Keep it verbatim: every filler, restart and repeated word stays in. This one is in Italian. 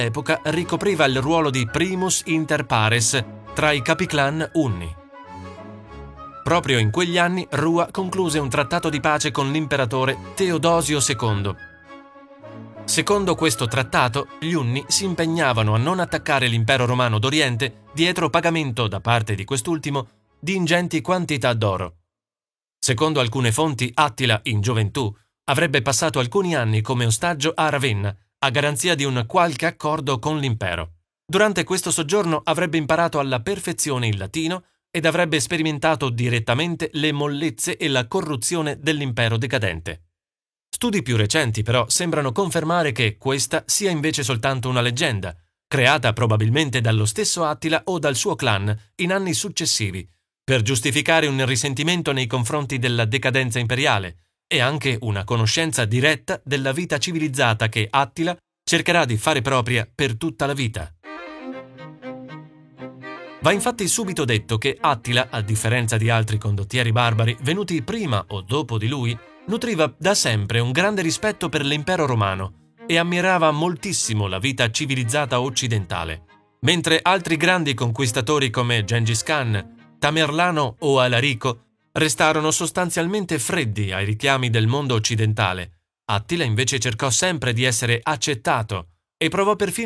all'epoca ricopriva il ruolo di primus inter pares tra i capiclan Unni. Proprio in quegli anni Rua concluse un trattato di pace con l'imperatore Teodosio secondo. Secondo questo trattato, gli Unni si impegnavano a non attaccare l'impero romano d'Oriente dietro pagamento da parte di quest'ultimo di ingenti quantità d'oro. Secondo alcune fonti, Attila, in gioventù, avrebbe passato alcuni anni come ostaggio a Ravenna, a garanzia di un qualche accordo con l'impero. Durante questo soggiorno avrebbe imparato alla perfezione il latino ed avrebbe sperimentato direttamente le mollezze e la corruzione dell'impero decadente. Studi più recenti, però, sembrano confermare che questa sia invece soltanto una leggenda, creata probabilmente dallo stesso Attila o dal suo clan in anni successivi, per giustificare un risentimento nei confronti della decadenza imperiale e anche una conoscenza diretta della vita civilizzata che Attila cercherà di fare propria per tutta la vita. Va infatti subito detto che Attila, a differenza di altri condottieri barbari venuti prima o dopo di lui, nutriva da sempre un grande rispetto per l'impero romano e ammirava moltissimo la vita civilizzata occidentale, mentre altri grandi conquistatori come Gengis Khan, Tamerlano o Alarico restarono sostanzialmente freddi ai richiami del mondo occidentale. Attila invece cercò sempre di essere accettato e provò perfino